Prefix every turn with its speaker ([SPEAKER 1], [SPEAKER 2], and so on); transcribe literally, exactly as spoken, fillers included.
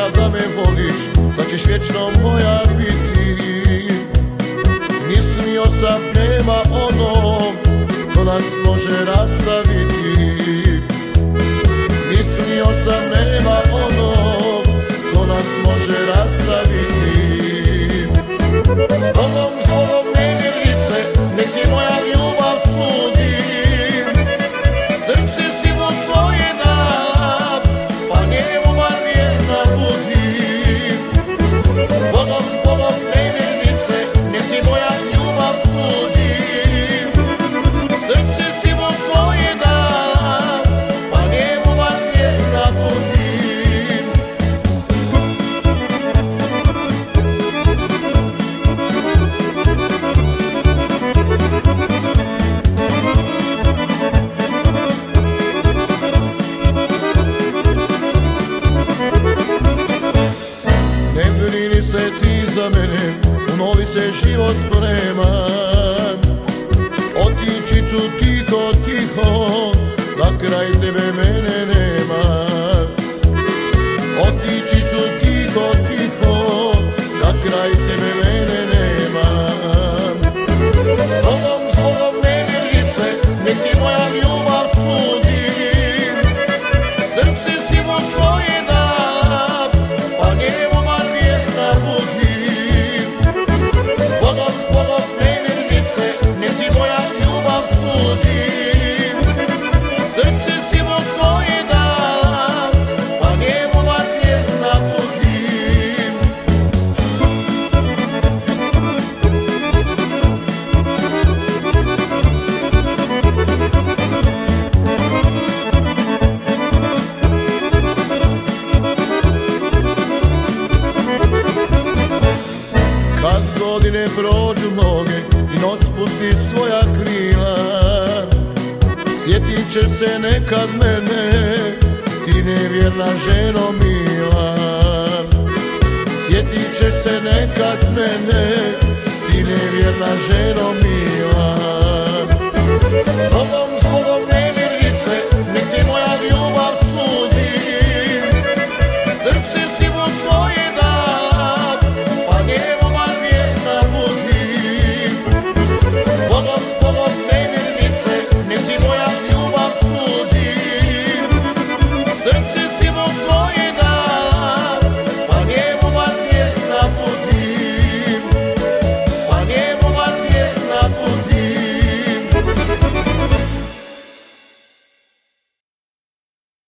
[SPEAKER 1] znaš da me voliš, da ćeš vječno moja biti. Mislio sam nema onog ko nas može rastaviti. Mislio sam nema onog ko nas može rastaviti. Zbogom, zbogom nevjernice, nek ti moja ljubav sudi. Srce si mu svoje dala, pa njemu bar vjerna budi. Zbogom, zbogom nevjernice, nek ti moja ljubav sudi. Srce si mu svoje dala, pa njemu bar vjerna budi. Ne brini se ti za mene, u novi se život sprema. Otići ću tiho, tiho, da kraj tebe mene nema. Otići ću tiho, tiho, da kraj tebe mene nema. Zbogom, zbogom nevjernice, nek ti moja ljubav sudi. Srce si mu svoje dala, pa njemu bar vjerna budi. Zbogom, zbogom nevjernice, nek ti moja ljubav sudi. Srce si mu svoje dala, pa njemu bar vjerna budi. Kad godine prođu mnoge i noć spusti svoja krila, sjetit će se nekad mene, ti nevjerna ženo mila. Sjetit će se nekad mene, ti nevjerna ženo mila.